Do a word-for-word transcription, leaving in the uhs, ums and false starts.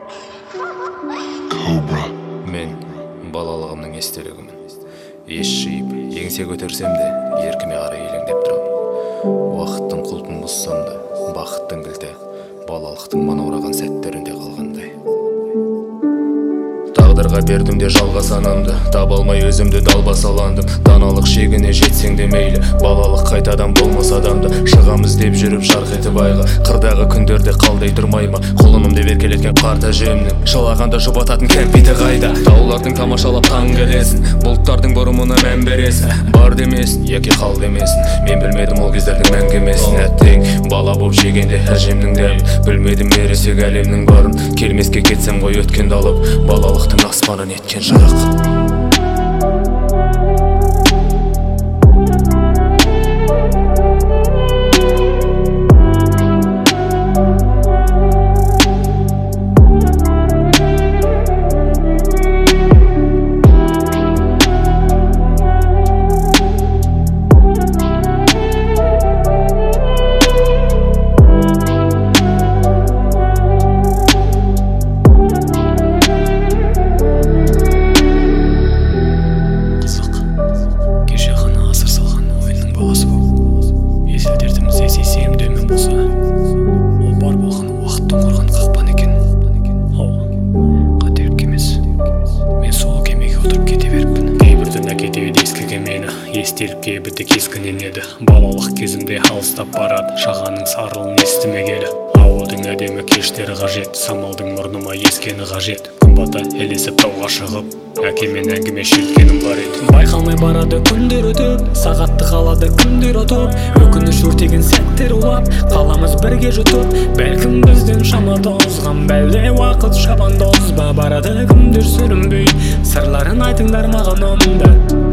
Мен балалығымның естелігімін. Ес жиып, еңсе көтерсем де, еркіме қарай елеңдеп тұрам. Уақыттың құлпын бұзсам да, бақыттың кілті балалықтың манаураған сәттерінде қалғандай. Тағдырға бердім де жалғас анамды, таба алмай өзімді далбасаландым. Даналық шегіне жетсең де мейлі, балалық қайтадан болмас адамды. Шығамыз деп жүріп жарқ етіп айға, қырдағы күндерде қалдай тұрмай ма? Құлынымды еркелеткен қарт әжемнің жылағанда жұбататын кәмпиті қайда? Таулардың тамашалап таң келесін, бұлттардың бұрымына мән бересін. Бар демесін, яки қал демесін, мен білмедім ол кездердің мәңгімесін. Әттең бала боп жегенде әжемнің дәмін, білмедім ересек әлемнің барын. Келмеске кетсем ғой өткенді алып, балалықтың аспанын еткен жарық. Естелік кейбірді кескінен еді, балалық кезімде алыстап барады, шағаның сарылын естімегелі. Ауылдың әдемі кештері қажет, самалдың мұрныма ескені қажет. Күн бата елесіп тауға шығып, әкемен әңгіме шерткенім бар еді. Байқалмай барады күндер өтіп, сағатты қалады күндер ұтып, өкініш өртеген сәттер улап, қаламыз бірге жұтып. Бәлкім бізден шамада озған, бәлде уақыт шабанда озба. Барады күндер сүрінбей, сырларын айтыңдар маған онда.